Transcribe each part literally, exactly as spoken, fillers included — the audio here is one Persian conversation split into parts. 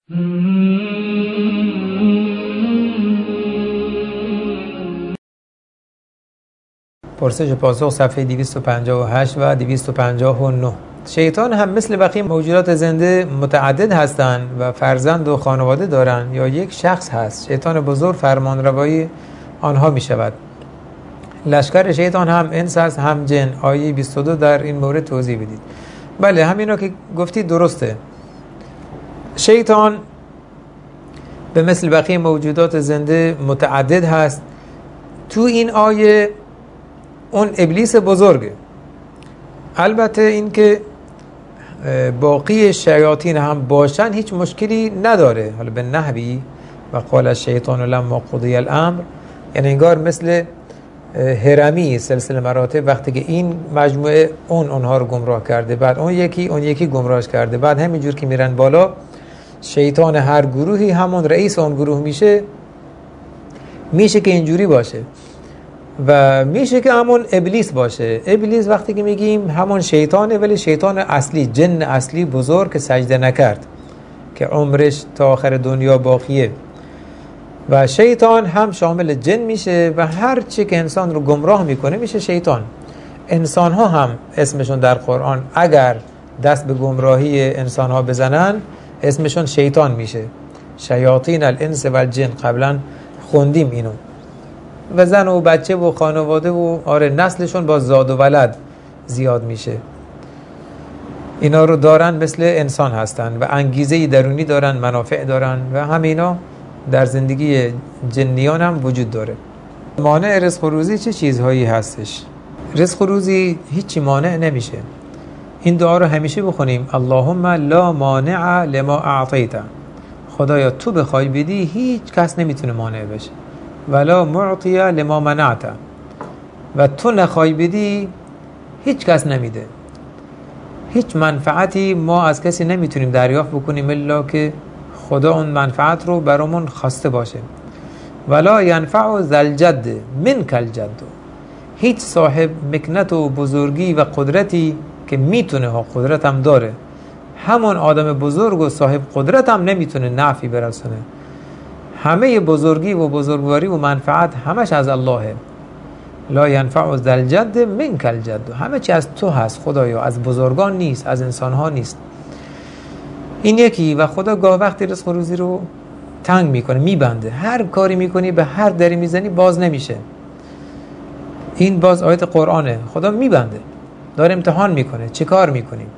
پرسش پاسخ صفحه دویست و پنجاه و هشت و دویست و پنجاه و نه. شیطان هم مثل بقیه موجودات زنده متعدد هستند و فرزند و خانواده دارند یا یک شخص هست. شیطان بزرگ فرمانروایی آنها می شود. لشکر شیطان هم انس است هم جن. آیه بیست و دو در این مورد توضیح بدید. بله همینا که گفتید درسته. شیطان به مثل بقیه موجودات زنده متعدد هست. تو این آیه اون ابلیس بزرگه. البته این که باقی شیاطین هم باشن هیچ مشکلی نداره. حالا به نحوی و قال الشیطان لما قضی الامر، یعنی انگار مثل هرمی سلسله مراتب، وقتی که این مجموعه اون اونها رو گمراه کرده، بعد اون یکی اون یکی گمراهش کرده، بعد همینجور که میرن بالا شیطان هر گروهی همون رئیس اون گروه میشه. میشه که اینجوری باشه و میشه که همون ابلیس باشه. ابلیس وقتی که میگیم همون شیطانه، ولی شیطان اصلی، جن اصلی بزرگ که سجده نکرد، که عمرش تا آخر دنیا باقیه. و شیطان هم شامل جن میشه و هر چی که انسان رو گمراه میکنه میشه شیطان. انسان ها هم اسمشون در قرآن اگر دست به گمراهی انسان ها بزنن اسمشون شیطان میشه. شیاطین الانس و الجن قبلا خوندیم اینو. و زن و بچه و خانواده و آره نسلشون با زاد و ولد زیاد میشه. اینا رو دارن، مثل انسان هستن و انگیزه درونی دارن، منافع دارن و همینا در زندگی جنیان هم وجود داره. مانع رزق و روزی چه چیزهایی هستش؟ رزق و روزی هیچی مانع نمیشه. این دعا رو همیشه بخونیم، اللهم لا مانع لما اعطیت. خدایا تو بخوای بدی هیچ کس نمیتونه مانع بشه. ولا معطی لما منعت. و تو نخوای بدی هیچ کس نمیده. هیچ منفعتی ما از کسی نمیتونیم دریافت بکنیم الا که خدا اون منفعت رو برامون خواسته باشه. ولا ینفع ذا الجد منک الجد. هیچ صاحب مکنت و بزرگی و قدرتی که میتونه ها، قدرت هم داره، همون آدم بزرگ و صاحب قدرت هم نمیتونه نفعی برسونه. همه بزرگی و بزرگواری و منفعت همش از اللهه. لا ینفع ذا الجد منک الجد. همه چی از تو هست خدایا، از بزرگان نیست، از انسانها نیست. این یکی. و خدا گاه وقتی رزق و روزی رو تنگ میکنه، میبنده. هر کاری میکنی به هر دری میزنی باز نمیشه. این باز آیت قرآنه. خدا میبنده، داره امتحان میکنه. چه کار میکنی؟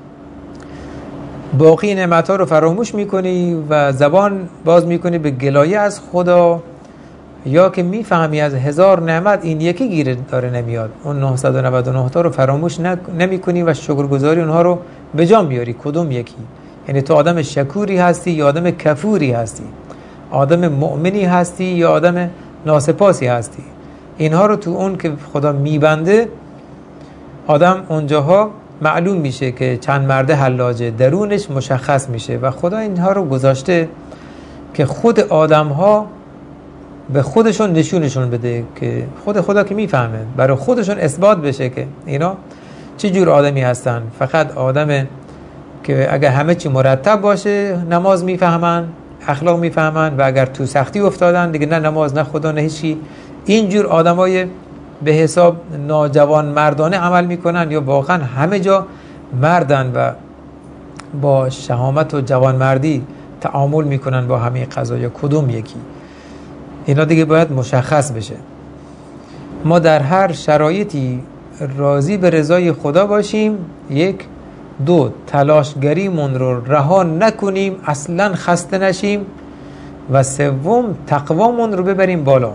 باقی نعمت‌ها رو فراموش میکنی و زبان باز میکنی به گلایه از خدا، یا که میفهمی از هزار نعمت این یکی گیره داره نمیاد، اون نهصد و نود و نه تا رو فراموش نمی کنی و شکرگزاری اونها رو به جا میاری. کدوم یکی؟ یعنی تو آدم شکوری هستی یا آدم کفوری هستی؟ آدم مؤمنی هستی یا آدم ناسپاسی هستی؟ اینها رو تو اون که خدا میبنده آدم اونجاها معلوم میشه که چند مرده حلاجه، درونش مشخص میشه. و خدا اینها رو گذاشته که خود آدم ها به خودشون نشونشون بده، که خود خدا که میفهمه برای خودشون اثبات بشه که اینا چه جور آدمی هستن. فقط آدم که اگر همه چی مرتب باشه نماز میفهمن، اخلاق میفهمن، و اگر تو سختی افتادن دیگه نه نماز نه خدا نه هیچی. اینجور آدمای به حساب ناجوان مردانه عمل میکنن یا واقعا همه جا مردن و با شهامت و جوان مردی تعامل میکنن با همه قضایا؟ کدوم یکی؟ اینا دیگه باید مشخص بشه. ما در هر شرایطی راضی به رضای خدا باشیم. یک. دو، تلاشگریمون رو رها نکنیم، اصلا خسته نشیم. و سوم، تقوامون رو ببریم بالا.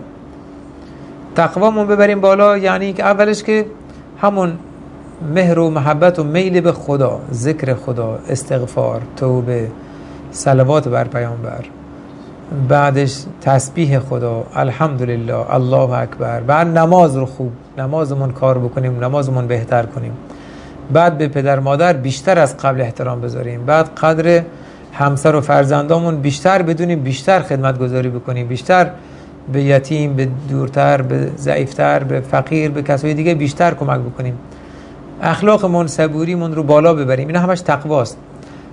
تقوامون ببریم بالا یعنی که اولش که همون مهر و محبت و میل به خدا، ذکر خدا، استغفار، توبه، صلوات بر پیامبر، بعدش تسبیح خدا، الحمدلله، الله اکبر. بعد نماز رو خوب نمازمون کار بکنیم، نمازمون بهتر کنیم. بعد به پدر مادر بیشتر از قبل احترام بذاریم. بعد قدر همسر و فرزندامون بیشتر بدونیم، بیشتر خدمت گذاری بکنیم، بیشتر به یتیم، به دورتر، به ضعیفتر، به فقیر، به کسای دیگه بیشتر کمک بکنیم. اخلاقمون، صبوریمون رو بالا ببریم. اینا همش تقواست.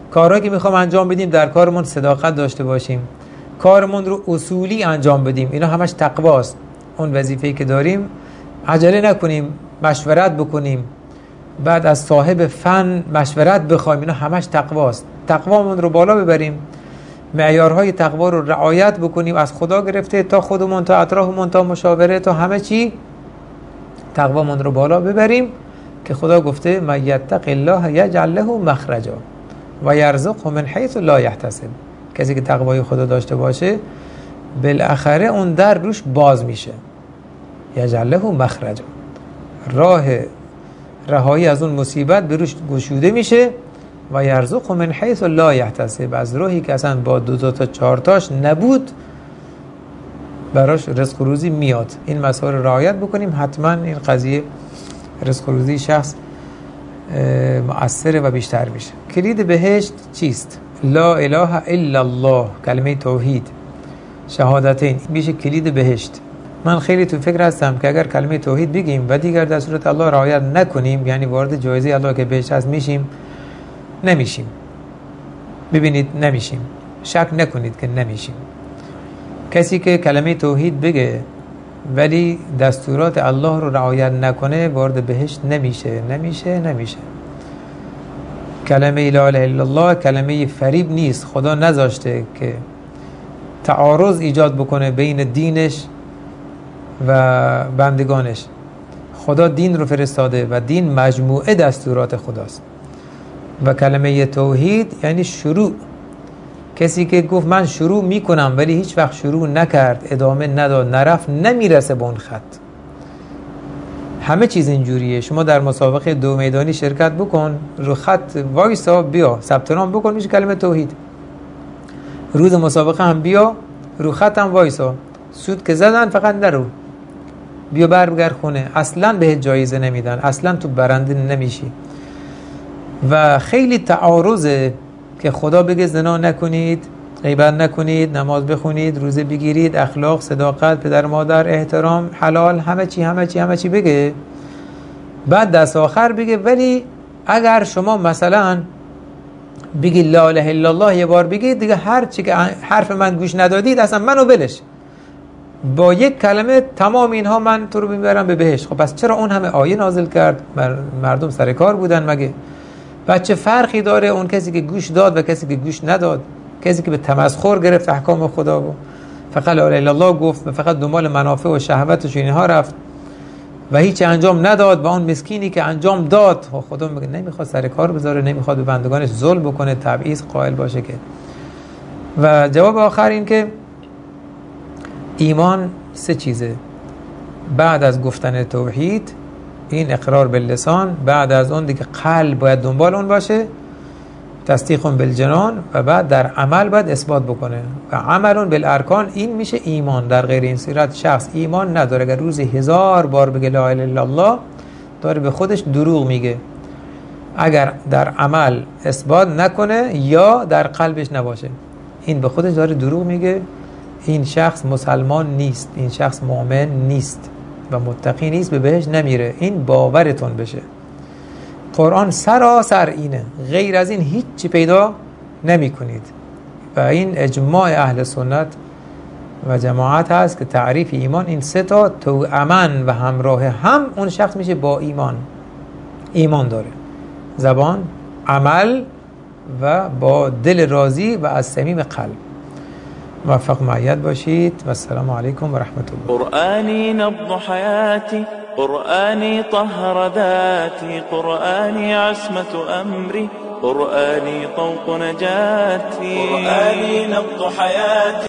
کارهایی که میخوام انجام بدیم در کارمون صداقت داشته باشیم، کارمون رو اصولی انجام بدیم. اینا همش تقواست. اون وظیفه‌ای که داریم عجله نکنیم، مشورت بکنیم، بعد از صاحب فن مشورت بخوایم. اینا همش تقواست. تقوامون رو بالا ببریم، معیارهای تقوا رو رعایت بکنیم، از خدا گرفته تا خودمون تا اطرافمون تا مشاوره تا همه چی تقوامون رو بالا ببریم که خدا گفته من یتق الله یجعل له مخرجا و یرزقه من حیث لا یحتسب. کسی که تقوای خدا داشته باشه بالاخره اون در روش باز میشه. یجعل له مخرجا، راه رهایی از اون مصیبت به روش گشوده میشه. و یرزقه من حیث لا یحتسب، از راهی که اصلا با دو تا تا چهار تاش نبود براش رزق و روزی میاد. این مسائل رو رعایت بکنیم، حتما این قضیه رزق و روزی شخص مؤثره و بیشتر میشه. کلید بهشت چیست؟ لا اله الا الله، کلمه توحید، شهادتین میشه کلید بهشت. من خیلی تو فکر هستم که اگر کلمه توحید بگیم و دیگر دستورات الله رعایت نکنیم، یعنی وارد جایزه الله که بهشت هست میشیم، نمیشیم. ببینید نمیشیم، شک نکنید که نمیشیم. کسی که کلمه توحید بگه ولی دستورات الله رو رعایت نکنه وارد بهشت نمیشه نمیشه نمیشه. کلمه لا اله الا الله کلمه فریب نیست. خدا نذاشته که تعارض ایجاد بکنه بین دینش و بندگانش. خدا دین رو فرستاده و دین مجموعه دستورات خداست. و کلمه توحید یعنی شروع. کسی که گفت من شروع میکنم ولی هیچ وقت شروع نکرد، ادامه نداد، نرفت، نمیرسه به اون خط. همه چیز اینجوریه. شما در مسابقه دو میدانی شرکت بکن، رو خط وایسا، بیا ثبت نام بکن، میشه کلمه توحید. روز مسابقه هم بیا، رو خط هم وایسا، سود که زدن فقط نرو، بیا برگرد خونه. اصلا بهت جایزه نمیدن، اصلا تو برنده نمیشی. و خیلی تعارضه که خدا بگه زنا نکنید، غیبت نکنید، نماز بخونید، روزه بگیرید، اخلاق، صداقت، پدر مادر، احترام، حلال، همه چی همه چی همه چی بگه، بعد دست آخر بگه ولی اگر شما مثلا بگی لا اله الا الله یه بار بگید، دیگه هر چی که حرف من گوش ندادید اصلا منو ولش، با یک کلمه تمام اینها من تو رو میبرم به بهشت. خب پس چرا اون همه آیه نازل کرد؟ مردم سر کار بودن مگه؟ بچه فرقی داره اون کسی که گوش داد و کسی که گوش نداد؟ کسی که به تمسخر گرفت احکام خدا و فقط لا اله الا الله گفت و فقط دنبال منافع و شهوتش اینها رفت و هیچ انجام نداد، و اون مسکینی که انجام داد خدا میگه نمیخواد سر کار بذاره، نمیخواد به بندگانش ظلم بکنه، تبعیض قائل باشه که. و جواب آخر این که ایمان سه چیزه. بعد از گفتن توحید، این اقرار باللسان، بعد از اون دیگه قلب باید دنبال اون باشه، تصدیق بالجنان، و بعد در عمل باید اثبات بکنه و عملون بالارکان. این میشه ایمان. در غیر این صورت شخص ایمان نداره. اگر روزی هزار بار بگه لا اله الا الله، داره به خودش دروغ میگه. اگر در عمل اثبات نکنه یا در قلبش نباشه، این به خودش داره دروغ میگه. این شخص مسلمان نیست، این شخص مؤمن نیست و متقی نیست، به بهش نمیره. این باورتون بشه. قرآن سراسر اینه، غیر از این هیچ چی پیدا نمی کنید. و این اجماع اهل سنت و جماعت هست که تعریف ایمان این سه تا توأمن و همراه هم اون شخص میشه با ایمان. ایمان داره، زبان، عمل و با دل راضی و از صمیم قلب. موفق معید باشید و السلام علیکم و رحمت الله. قرآنی نبض حیاتی، قرآنی طهر ذاتی، قرآنی عصمت امری، قرآنی طوق نجاتی، قرآنی نبض حیاتی.